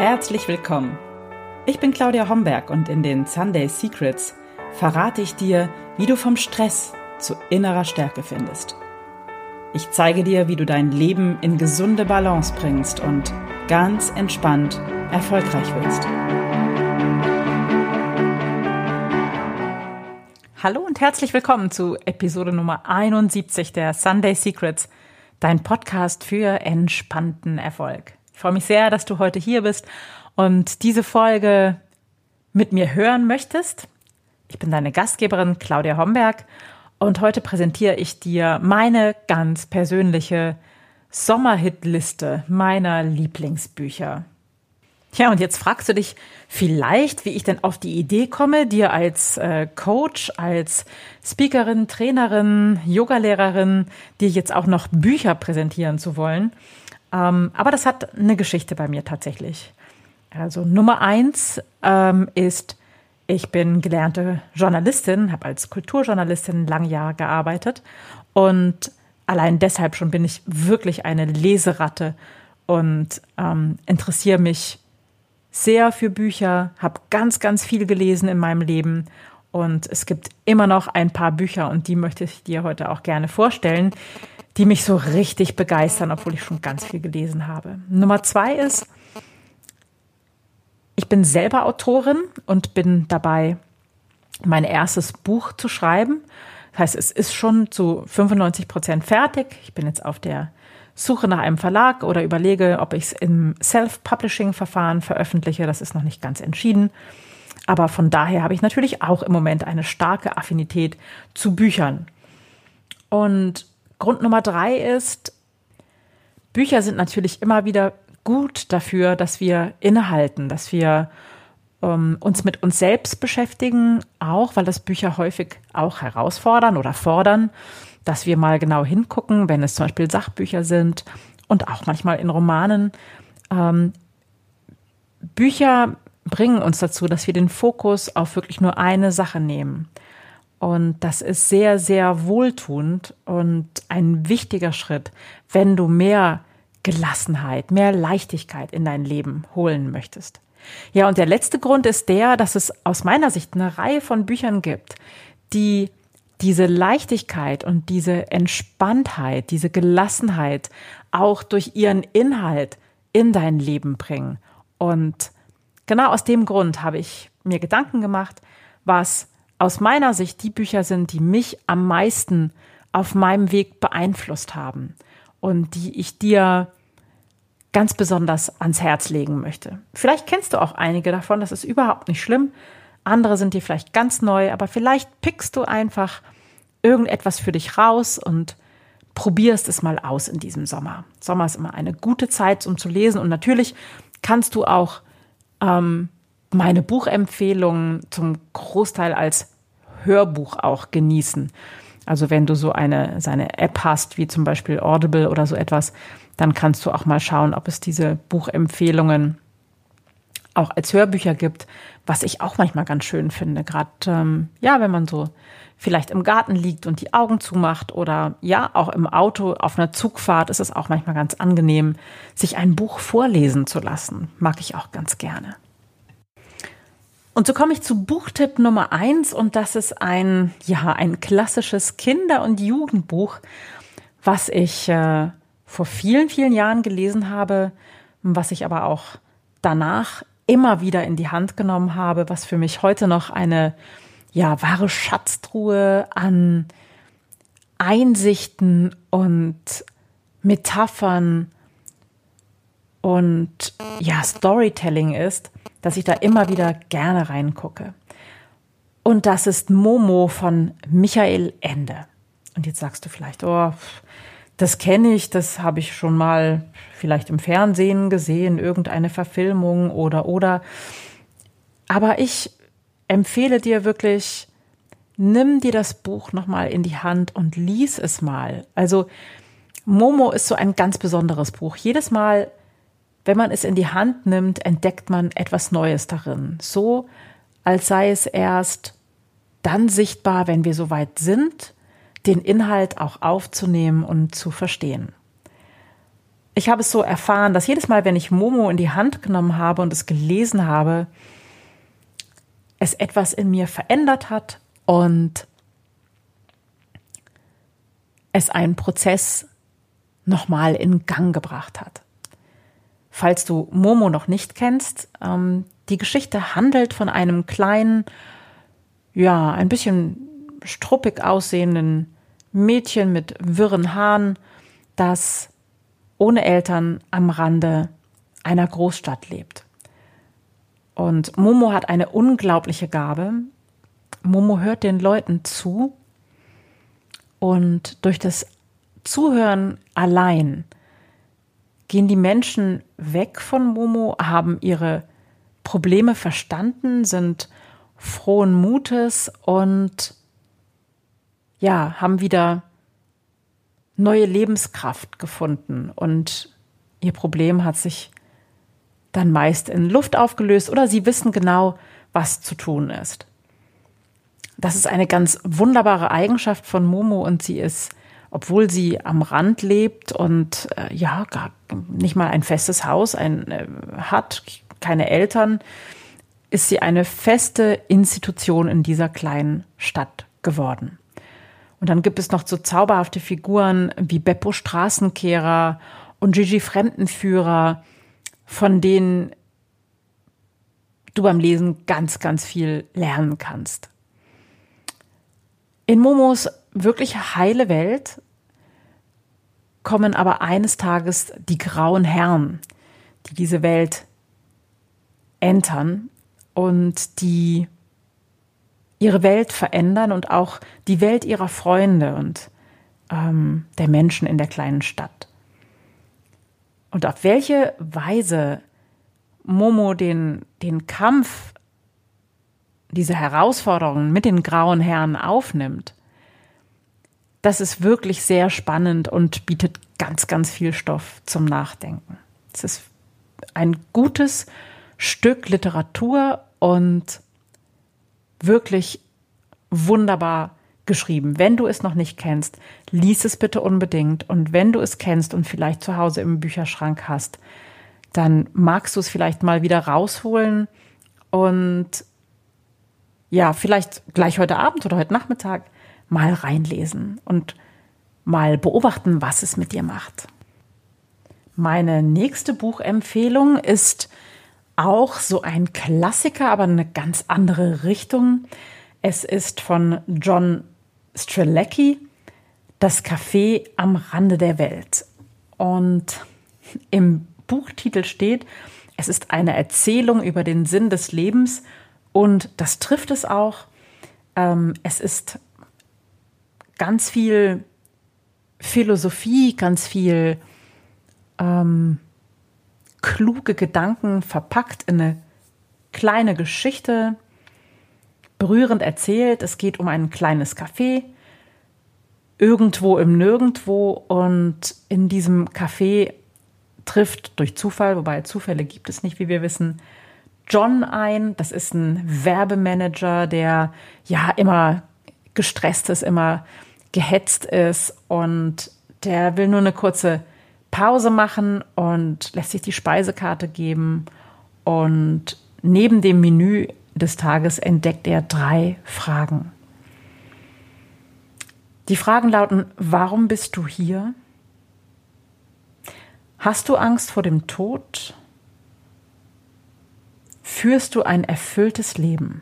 Herzlich willkommen. Ich bin Claudia Homberg und in den Sunday Secrets verrate ich dir, wie du vom Stress zu innerer Stärke findest. Ich zeige dir, wie du dein Leben in gesunde Balance bringst und ganz entspannt erfolgreich wirst. Hallo und herzlich willkommen zu Episode Nummer 71 der Sunday Secrets, dein Podcast für entspannten Erfolg. Ich freue mich sehr, dass du heute hier bist und diese Folge mit mir hören möchtest. Ich bin deine Gastgeberin Claudia Homberg und heute präsentiere ich dir meine ganz persönliche Sommerhitliste meiner Lieblingsbücher. Ja, und jetzt fragst du dich vielleicht, wie ich denn auf die Idee komme, dir als Coach, als Speakerin, Trainerin, Yogalehrerin, dir jetzt auch noch Bücher präsentieren zu wollen. Aber das hat eine Geschichte bei mir tatsächlich. Also Nummer 1 ist, ich bin gelernte Journalistin, habe als Kulturjournalistin lange Jahre gearbeitet und allein deshalb schon bin ich wirklich eine Leseratte und interessiere mich sehr für Bücher, habe ganz, ganz viel gelesen in meinem Leben und es gibt immer noch ein paar Bücher und die möchte ich dir heute auch gerne vorstellen, die mich so richtig begeistern, obwohl ich schon ganz viel gelesen habe. Nummer 2 ist, ich bin selber Autorin und bin dabei, mein erstes Buch zu schreiben. Das heißt, es ist schon zu 95% fertig. Ich bin jetzt auf der Suche nach einem Verlag oder überlege, ob ich es im Self-Publishing-Verfahren veröffentliche. Das ist noch nicht ganz entschieden. Aber von daher habe ich natürlich auch im Moment eine starke Affinität zu Büchern. Und Grund Nummer 3 ist, Bücher sind natürlich immer wieder gut dafür, dass wir innehalten, dass wir uns mit uns selbst beschäftigen, auch weil das Bücher häufig auch herausfordern oder fordern, dass wir mal genau hingucken, wenn es zum Beispiel Sachbücher sind und auch manchmal in Romanen. Bücher bringen uns dazu, dass wir den Fokus auf wirklich nur eine Sache nehmen. Und das ist sehr, sehr wohltuend und ein wichtiger Schritt, wenn du mehr Gelassenheit, mehr Leichtigkeit in dein Leben holen möchtest. Ja, und der letzte Grund ist der, dass es aus meiner Sicht eine Reihe von Büchern gibt, die diese Leichtigkeit und diese Entspanntheit, diese Gelassenheit auch durch ihren Inhalt in dein Leben bringen. Und genau aus dem Grund habe ich mir Gedanken gemacht, was aus meiner Sicht die Bücher sind, die mich am meisten auf meinem Weg beeinflusst haben und die ich dir ganz besonders ans Herz legen möchte. Vielleicht kennst du auch einige davon, das ist überhaupt nicht schlimm. Andere sind dir vielleicht ganz neu, aber vielleicht pickst du einfach irgendetwas für dich raus und probierst es mal aus in diesem Sommer. Sommer ist immer eine gute Zeit, um zu lesen und natürlich kannst du auch meine Buchempfehlungen zum Großteil als Hörbuch auch genießen. Also wenn du so seine App hast, wie zum Beispiel Audible oder so etwas, dann kannst du auch mal schauen, ob es diese Buchempfehlungen auch als Hörbücher gibt, was ich auch manchmal ganz schön finde. Gerade wenn man so vielleicht im Garten liegt und die Augen zumacht oder ja, auch im Auto auf einer Zugfahrt ist es auch manchmal ganz angenehm, sich ein Buch vorlesen zu lassen. Mag ich auch ganz gerne. Und so komme ich zu Buchtipp Nummer 1 und das ist ein klassisches Kinder- und Jugendbuch, was ich vor vielen, vielen Jahren gelesen habe, was ich aber auch danach immer wieder in die Hand genommen habe, was für mich heute noch eine wahre Schatztruhe an Einsichten und Metaphern und Storytelling ist, dass ich da immer wieder gerne reingucke. Und das ist Momo von Michael Ende. Und jetzt sagst du vielleicht, das kenne ich, das habe ich schon mal vielleicht im Fernsehen gesehen, irgendeine Verfilmung oder. Aber ich empfehle dir wirklich, nimm dir das Buch nochmal in die Hand und lies es mal. Also Momo ist so ein ganz besonderes Buch. Jedes Mal, wenn man es in die Hand nimmt, entdeckt man etwas Neues darin. So, als sei es erst dann sichtbar, wenn wir soweit sind, den Inhalt auch aufzunehmen und zu verstehen. ich habe es so erfahren, dass jedes Mal, wenn ich Momo in die Hand genommen habe und es gelesen habe, es etwas in mir verändert hat und es einen Prozess nochmal in Gang gebracht hat. Falls du Momo noch nicht kennst, die Geschichte handelt von einem kleinen, ja, ein bisschen struppig aussehenden Mädchen mit wirren Haaren, das ohne Eltern am Rande einer Großstadt lebt. Und Momo hat eine unglaubliche Gabe. Momo hört den Leuten zu und durch das Zuhören allein gehen die Menschen weg von Momo, haben ihre Probleme verstanden, sind frohen Mutes und ja, haben wieder neue Lebenskraft gefunden und ihr Problem hat sich dann meist in Luft aufgelöst oder sie wissen genau, was zu tun ist. Das ist eine ganz wunderbare Eigenschaft von Momo und sie ist, obwohl sie am Rand lebt und ja, gar nicht mal ein festes Haus hat, keine Eltern, ist sie eine feste Institution in dieser kleinen Stadt geworden. Und dann gibt es noch so zauberhafte Figuren wie Beppo Straßenkehrer und Gigi Fremdenführer, von denen du beim Lesen ganz, ganz viel lernen kannst. In Momos wirklich heile Welt kommen aber eines Tages die grauen Herren, die diese Welt entern und die ihre Welt verändern und auch die Welt ihrer Freunde und der Menschen in der kleinen Stadt. Und auf welche Weise Momo den Kampf, diese Herausforderungen mit den grauen Herren aufnimmt, das ist wirklich sehr spannend und bietet ganz, ganz viel Stoff zum Nachdenken. Es ist ein gutes Stück Literatur und wirklich wunderbar geschrieben. Wenn du es noch nicht kennst, lies es bitte unbedingt. Und wenn du es kennst und vielleicht zu Hause im Bücherschrank hast, dann magst du es vielleicht mal wieder rausholen und ja, vielleicht gleich heute Abend oder heute Nachmittag mal reinlesen und mal beobachten, was es mit dir macht. Meine nächste Buchempfehlung ist auch so ein Klassiker, aber eine ganz andere Richtung. Es ist von John Strzelecki, Das Café am Rande der Welt. Und im Buchtitel steht, es ist eine Erzählung über den Sinn des Lebens und das trifft es auch. Es ist ganz viel Philosophie, ganz viel kluge Gedanken verpackt in eine kleine Geschichte, berührend erzählt. Es geht um ein kleines Café, irgendwo im Nirgendwo und in diesem Café trifft durch Zufall, wobei Zufälle gibt es nicht, wie wir wissen, John ein. Das ist ein Werbemanager, der ja immer gestresst ist, immer gehetzt ist und der will nur eine kurze Pause machen und lässt sich die Speisekarte geben und neben dem Menü des Tages entdeckt er 3 Fragen. Die Fragen lauten: Warum bist du hier? Hast du Angst vor dem Tod? Führst du ein erfülltes Leben?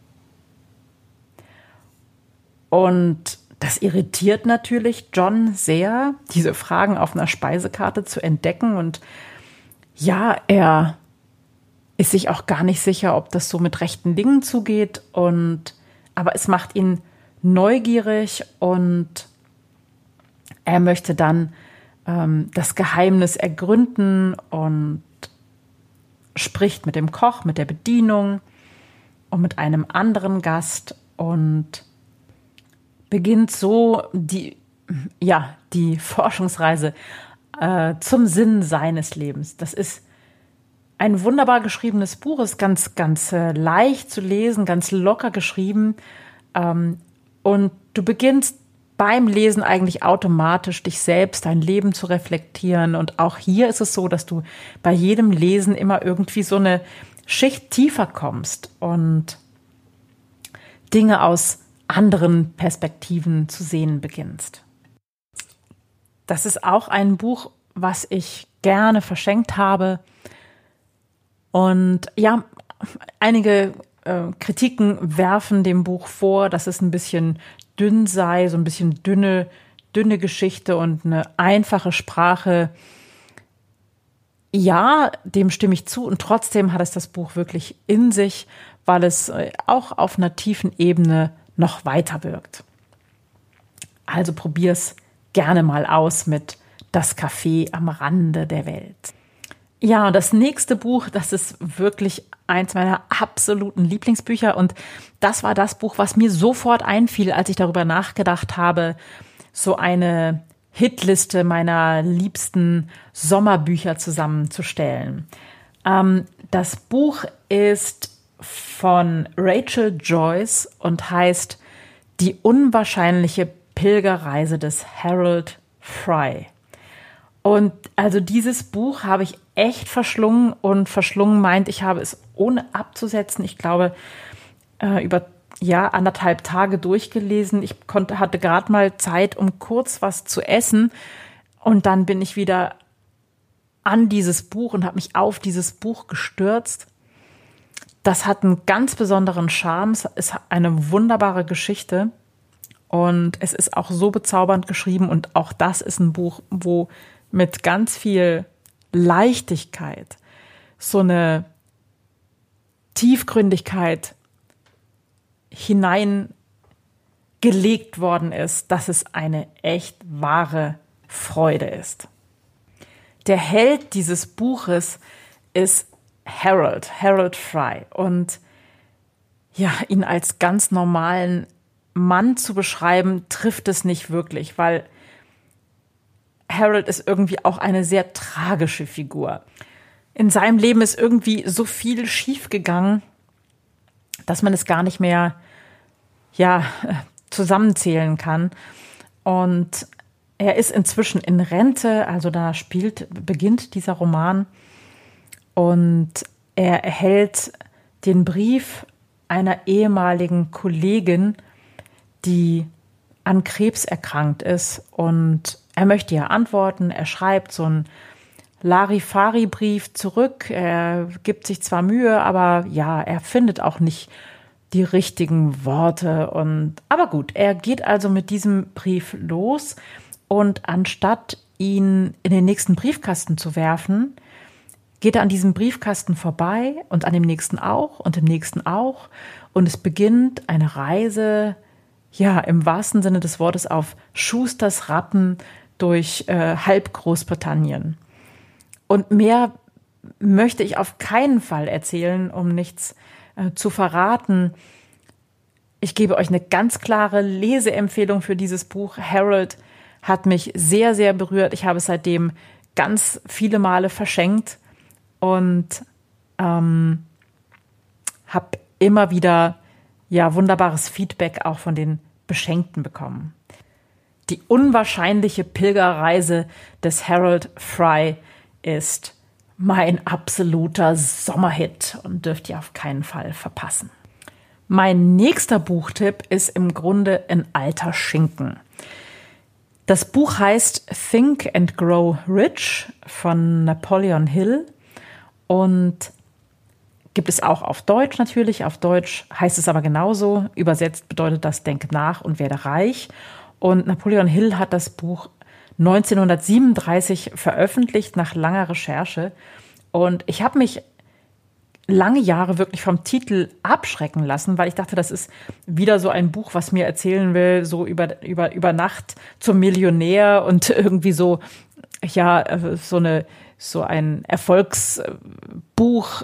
Und das irritiert natürlich John sehr, diese Fragen auf einer Speisekarte zu entdecken. Und ja, er ist sich auch gar nicht sicher, ob das so mit rechten Dingen zugeht. Aber es macht ihn neugierig und er möchte dann das Geheimnis ergründen und spricht mit dem Koch, mit der Bedienung und mit einem anderen Gast und beginnt so die Forschungsreise zum Sinn seines Lebens. Das ist ein wunderbar geschriebenes Buch, ist ganz, ganz leicht zu lesen, ganz locker geschrieben. Und du beginnst beim Lesen eigentlich automatisch dich selbst, dein Leben zu reflektieren. Und auch hier ist es so, dass du bei jedem Lesen immer irgendwie so eine Schicht tiefer kommst und Dinge aus anderen Perspektiven zu sehen beginnst. Das ist auch ein Buch, was ich gerne verschenkt habe. Und ja, einige Kritiken werfen dem Buch vor, dass es ein bisschen dünn sei, so ein bisschen dünne Geschichte und eine einfache Sprache. Ja, dem stimme ich zu. Und trotzdem hat es das Buch wirklich in sich, weil es auch auf einer tiefen Ebene noch weiter wirkt. Also probier's gerne mal aus mit Das Café am Rande der Welt. Ja, das nächste Buch, das ist wirklich eins meiner absoluten Lieblingsbücher. Und das war das Buch, was mir sofort einfiel, als ich darüber nachgedacht habe, so eine Hitliste meiner liebsten Sommerbücher zusammenzustellen. Das Buch ist von Rachel Joyce und heißt Die unwahrscheinliche Pilgerreise des Harold Fry. Und also dieses Buch habe ich echt verschlungen, und verschlungen meint, ich habe es ohne abzusetzen, ich glaube, über 1,5 Tage durchgelesen. Ich hatte gerade mal Zeit, um kurz was zu essen, und dann bin ich wieder an dieses Buch und habe mich auf dieses Buch gestürzt. Das hat einen ganz besonderen Charme, es ist eine wunderbare Geschichte und es ist auch so bezaubernd geschrieben, und auch das ist ein Buch, wo mit ganz viel Leichtigkeit so eine Tiefgründigkeit hineingelegt worden ist, dass es eine echt wahre Freude ist. Der Held dieses Buches ist Harold Fry, und ja, ihn als ganz normalen Mann zu beschreiben, trifft es nicht wirklich, weil Harold ist irgendwie auch eine sehr tragische Figur. In seinem Leben ist irgendwie so viel schiefgegangen, dass man es gar nicht mehr zusammenzählen kann. Und er ist inzwischen in Rente, also da beginnt dieser Roman. Und er erhält den Brief einer ehemaligen Kollegin, die an Krebs erkrankt ist, und er möchte ihr antworten. Er schreibt so einen Larifari-Brief zurück. Er gibt sich zwar Mühe, aber ja, er findet auch nicht die richtigen Worte. Aber gut, er geht also mit diesem Brief los, und anstatt ihn in den nächsten Briefkasten zu werfen, geht er an diesem Briefkasten vorbei und an dem nächsten auch und dem nächsten auch. Und es beginnt eine Reise, ja, im wahrsten Sinne des Wortes, auf Schusters Rappen durch halb Großbritannien. Und mehr möchte ich auf keinen Fall erzählen, um nichts zu verraten. Ich gebe euch eine ganz klare Leseempfehlung für dieses Buch. Harold hat mich sehr, sehr berührt. Ich habe es seitdem ganz viele Male verschenkt und habe immer wieder wunderbares Feedback auch von den Beschenkten bekommen. Die unwahrscheinliche Pilgerreise des Harold Fry ist mein absoluter Sommerhit und dürft ihr auf keinen Fall verpassen. Mein nächster Buchtipp ist im Grunde ein alter Schinken. Das Buch heißt Think and Grow Rich von Napoleon Hill und gibt es auch auf Deutsch natürlich. Auf Deutsch heißt es aber genauso. Übersetzt bedeutet das Denke nach und werde reich. Und Napoleon Hill hat das Buch 1937 veröffentlicht nach langer Recherche. Und ich habe mich lange Jahre wirklich vom Titel abschrecken lassen, weil ich dachte, das ist wieder so ein Buch, was mir erzählen will, so über Nacht zum Millionär und irgendwie so ein Erfolgsbuch,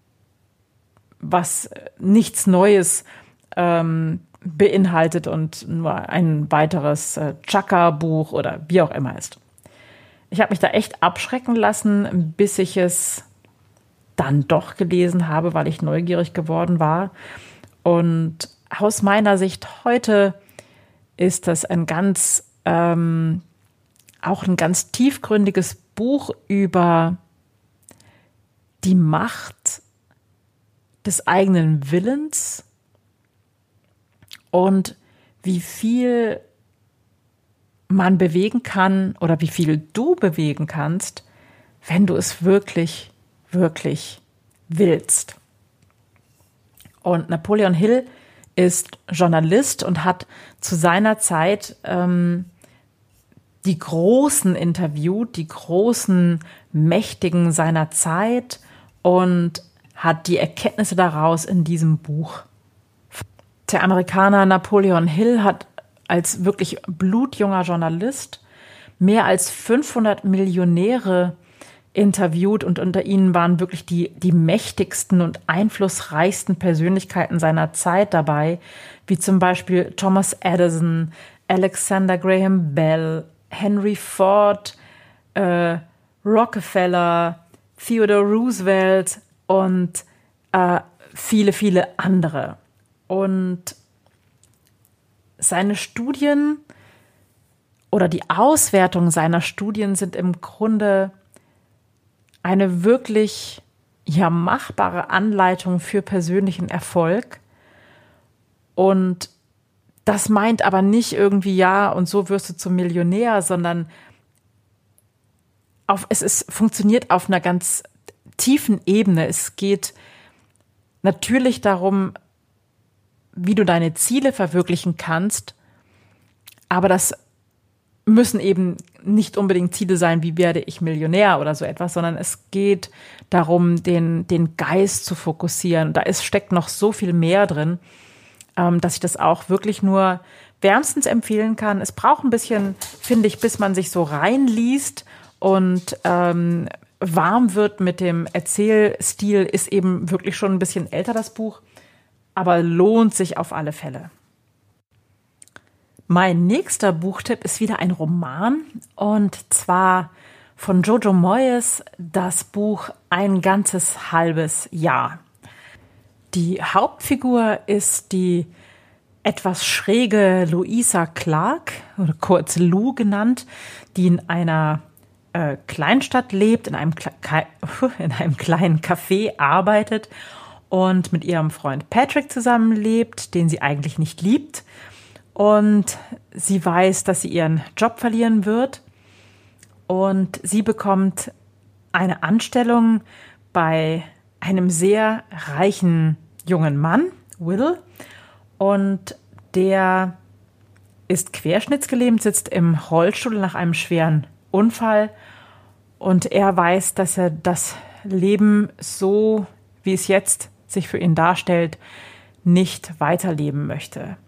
was nichts Neues beinhaltet und nur ein weiteres Chaka-Buch oder wie auch immer ist. Ich habe mich da echt abschrecken lassen, bis ich es dann doch gelesen habe, weil ich neugierig geworden war. Und aus meiner Sicht heute ist das auch ein ganz tiefgründiges Buch über die Macht des eigenen Willens und wie viel man bewegen kann oder wie viel du bewegen kannst, wenn du es wirklich, wirklich willst. Und Napoleon Hill ist Journalist und hat zu seiner Zeit die Großen interviewt, die großen Mächtigen seiner Zeit und hat die Erkenntnisse daraus in diesem Buch. Der Amerikaner Napoleon Hill hat als wirklich blutjunger Journalist mehr als 500 Millionäre interviewt und unter ihnen waren wirklich die mächtigsten und einflussreichsten Persönlichkeiten seiner Zeit dabei, wie zum Beispiel Thomas Edison, Alexander Graham Bell, Henry Ford, Rockefeller, Theodore Roosevelt und viele, viele andere. Und seine Studien oder die Auswertung seiner Studien sind im Grunde eine wirklich machbare Anleitung für persönlichen Erfolg. Und das meint aber nicht irgendwie, und so wirst du zum Millionär, sondern funktioniert auf einer ganz tiefen Ebene. Es geht natürlich darum, wie du deine Ziele verwirklichen kannst, aber das müssen eben nicht unbedingt Ziele sein, wie werde ich Millionär oder so etwas, sondern es geht darum, den Geist zu fokussieren. Da steckt noch so viel mehr drin, dass ich das auch wirklich nur wärmstens empfehlen kann. Es braucht ein bisschen, finde ich, bis man sich so reinliest und warm wird mit dem Erzählstil, ist eben wirklich schon ein bisschen älter, das Buch, aber lohnt sich auf alle Fälle. Mein nächster Buchtipp ist wieder ein Roman und zwar von Jojo Moyes, das Buch Ein ganzes halbes Jahr. Die Hauptfigur ist die etwas schräge Louisa Clark, oder kurz Lou genannt, die in einer Kleinstadt lebt, in einem kleinen Café arbeitet und mit ihrem Freund Patrick zusammenlebt, den sie eigentlich nicht liebt. Und sie weiß, dass sie ihren Job verlieren wird. Und sie bekommt eine Anstellung bei einem sehr reichen jungen Mann, Will. Und der ist querschnittsgelähmt, sitzt im Rollstuhl nach einem schweren Unfall. Und er weiß, dass er das Leben so, wie es jetzt sich für ihn darstellt, nicht weiterleben möchte.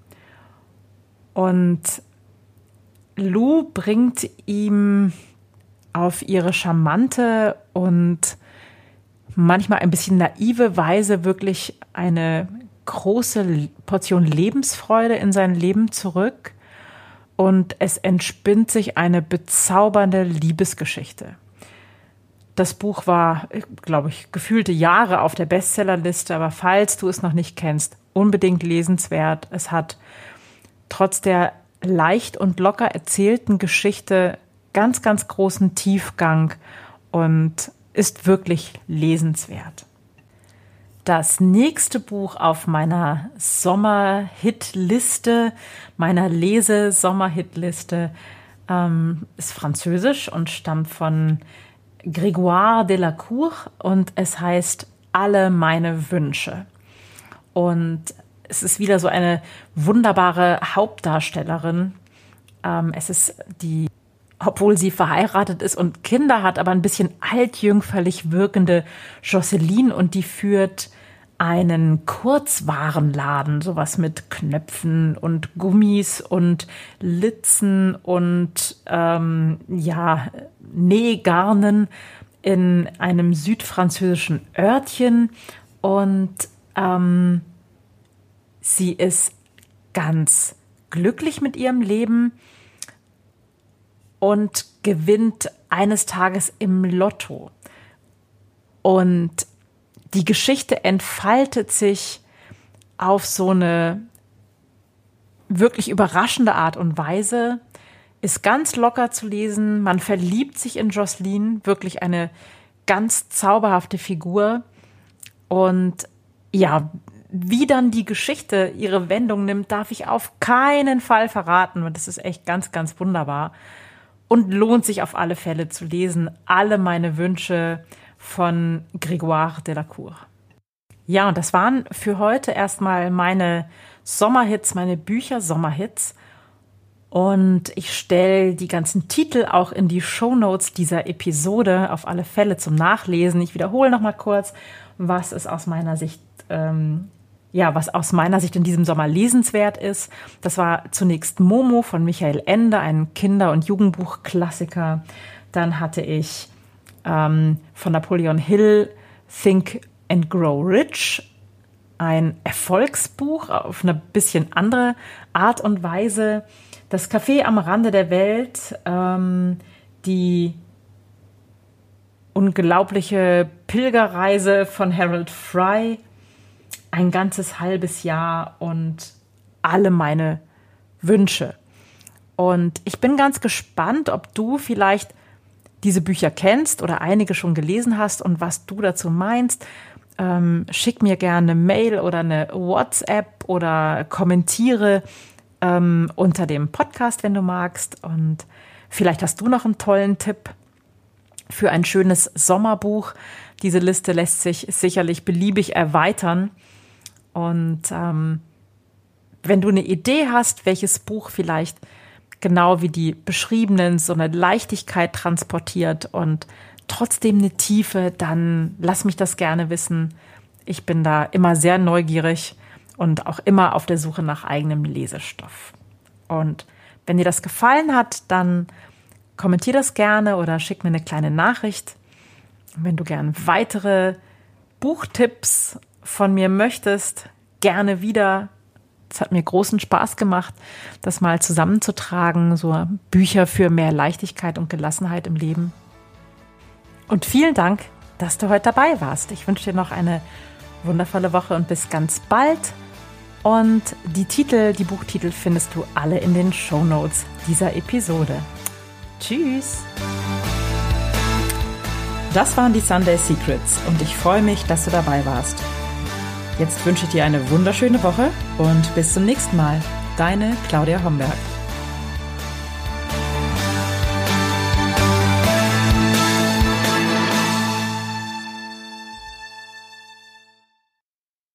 Und Lou bringt ihm auf ihre charmante und manchmal ein bisschen naive Weise wirklich eine große Portion Lebensfreude in sein Leben zurück. Und es entspinnt sich eine bezaubernde Liebesgeschichte. Das Buch war, glaube ich, gefühlte Jahre auf der Bestsellerliste, aber falls du es noch nicht kennst, unbedingt lesenswert. Es hat trotz der leicht und locker erzählten Geschichte ganz, ganz großen Tiefgang und ist wirklich lesenswert. Das nächste Buch auf meiner Sommerhitliste, meiner Lese-Sommerhitliste, ist französisch und stammt von Grégoire Delacour und es heißt Alle meine Wünsche. Und es ist wieder so eine wunderbare Hauptdarstellerin. Es ist obwohl sie verheiratet ist und Kinder hat, aber ein bisschen altjüngferlich wirkende Jocelyne und die führt einen Kurzwarenladen, sowas mit Knöpfen und Gummis und Litzen und Nähgarnen in einem südfranzösischen Örtchen und sie ist ganz glücklich mit ihrem Leben und gewinnt eines Tages im Lotto. Und die Geschichte entfaltet sich auf so eine wirklich überraschende Art und Weise, ist ganz locker zu lesen. Man verliebt sich in Jocelyn, wirklich eine ganz zauberhafte Figur. Und ja, wie dann die Geschichte ihre Wendung nimmt, darf ich auf keinen Fall verraten. Und das ist echt ganz, ganz wunderbar. Und lohnt sich auf alle Fälle zu lesen. Alle meine Wünsche von Grégoire Delacour. Ja, und das waren für heute erstmal meine Sommerhits, meine Bücher-Sommerhits. Und ich stelle die ganzen Titel auch in die Shownotes dieser Episode auf alle Fälle zum Nachlesen. Ich wiederhole noch mal kurz, was aus meiner Sicht in diesem Sommer lesenswert ist. Das war zunächst Momo von Michael Ende, ein Kinder- und Jugendbuchklassiker. Dann hatte ich von Napoleon Hill Think and Grow Rich, ein Erfolgsbuch auf eine bisschen andere Art und Weise. Das Café am Rande der Welt, die unglaubliche Pilgerreise von Harold Fry, ein ganzes halbes Jahr und alle meine Wünsche. Und ich bin ganz gespannt, ob du vielleicht diese Bücher kennst oder einige schon gelesen hast und was du dazu meinst. Schick mir gerne eine Mail oder eine WhatsApp oder kommentiere unter dem Podcast, wenn du magst. Und vielleicht hast du noch einen tollen Tipp für ein schönes Sommerbuch. Diese Liste lässt sich sicherlich beliebig erweitern. Und wenn du eine Idee hast, welches Buch vielleicht genau wie die beschriebenen so eine Leichtigkeit transportiert und trotzdem eine Tiefe, dann lass mich das gerne wissen. Ich bin da immer sehr neugierig und auch immer auf der Suche nach eigenem Lesestoff. Und wenn dir das gefallen hat, dann kommentier das gerne oder schick mir eine kleine Nachricht. Wenn du gerne weitere Buchtipps von mir möchtest, gerne wieder. Es hat mir großen Spaß gemacht, das mal zusammenzutragen, so Bücher für mehr Leichtigkeit und Gelassenheit im Leben. Und vielen Dank, dass du heute dabei warst. Ich wünsche dir noch eine wundervolle Woche und bis ganz bald. Und die Buchtitel findest du alle in den Shownotes dieser Episode. Tschüss! Das waren die Sunday Secrets und ich freue mich, dass du dabei warst. Jetzt wünsche ich dir eine wunderschöne Woche und bis zum nächsten Mal. Deine Claudia Homberg.